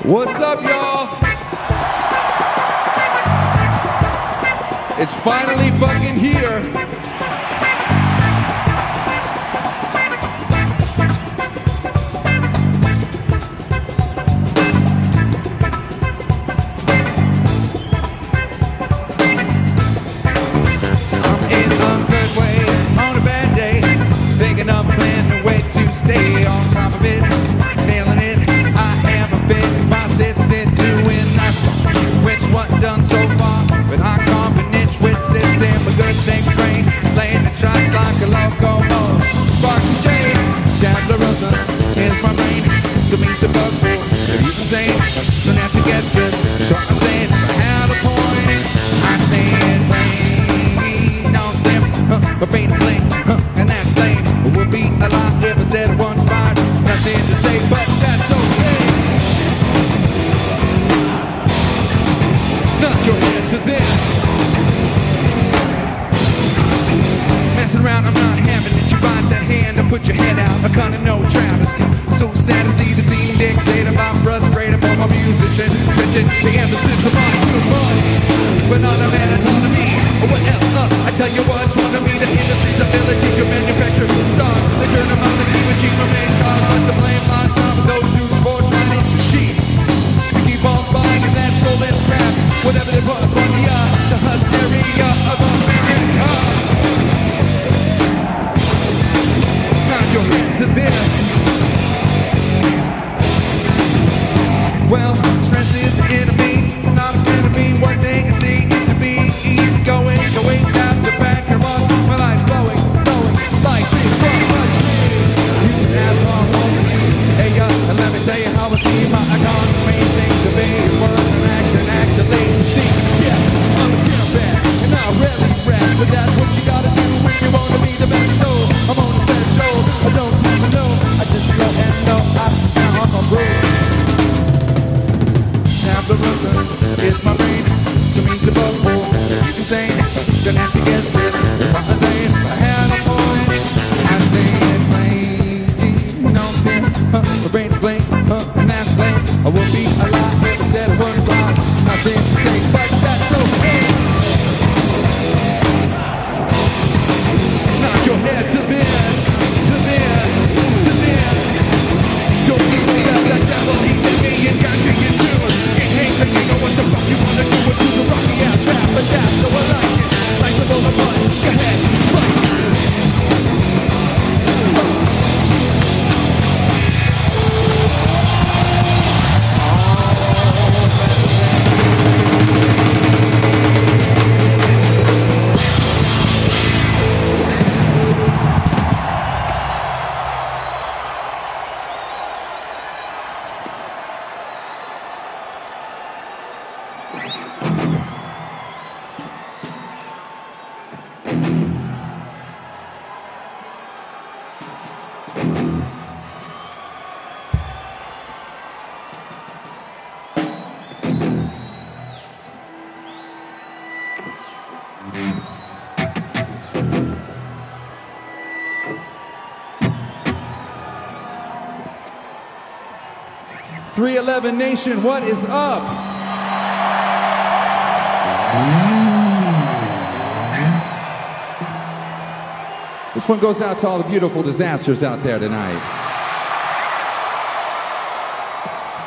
What's up, y'all? It's finally fucking here. I'm in a good way on a bad day, thinking of a plan, a way to stay on top of it, nailing it. I haven't been doing that, which what done so far, but I can't finish with sits in my good things brain, laying the tracks like a locomotive. Sparky J, Dabbler Russell, is my brain, to meet the bug for, if you can say, don't have to guess just, so I'm saying, I had a point, I'm saying plain, no step, but paint plain, and that's lame, we'll be alive if I said one spot, nothing to say, but that's okay. Nod your head to this. Messing around, I'm not having it. You bite that hand and put your head out. I kinda know travesty. So sad to see the scene dictated by frustrated for my musician. Switching the emphasis of my good money. But not a man that's on me. What else? I tell you what's wrong with me. The industry's ability to manufacture stars. They turn them out to be with cheap remain stars. But the blame lies down with those who's forged right into sheep. We keep on buying that soulless crap. Whatever they put on the hysteria of America. Nod your head to this. Well, stress is the enemy. Not a enemy. One thing I see is to be easy going. Going down the back of us. My life flowing like this. You can have long moments. Hey, and let me tell you how I see my icon. Amazing to be worth an action. Actually, see, yeah, I'm a tin-bat, and I rarely rap, but that's what you gotta do when you wanna be the best. So I'm on the best show. I don't even know. I just go and know I'm on my road. Now the rhythm is my brain. To meet the bubble, you can say, don't have to guess it. That's what I'm saying. I had a point. I'm saying plain, no fear. My brain is blank, and that's lame. I will be alive if I said one line. Nothing to say, but that's okay. Nod your head to this, to this, to this. Don't you know that the devil he's in me and got you in tune. It hates and you know what the fuck you wanna do with the rocky ass rap, but that's so I like it. Like a roll of money, go ahead, spike. .311 Nation, what is up? This one goes out to all the beautiful disasters out there tonight.